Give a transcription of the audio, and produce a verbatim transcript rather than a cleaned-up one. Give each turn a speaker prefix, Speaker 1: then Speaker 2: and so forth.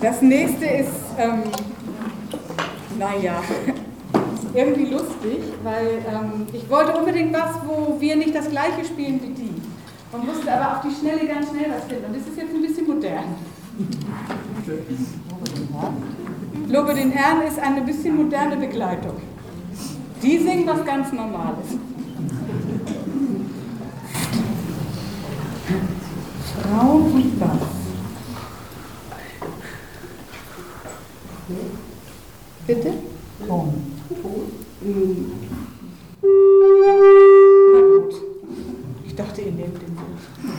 Speaker 1: Das nächste ist, ähm, naja, irgendwie lustig, weil ähm, ich wollte unbedingt was, wo wir nicht das gleiche spielen wie die. Man musste aber auf die Schnelle ganz schnell was finden. Und das ist jetzt ein bisschen modern. Lobe den Herrn ist eine bisschen moderne Begleitung. Die singen was ganz Normales. Frau und Bass. Bitte? Ton. Na gut. Ich dachte, ihr nehmt den so.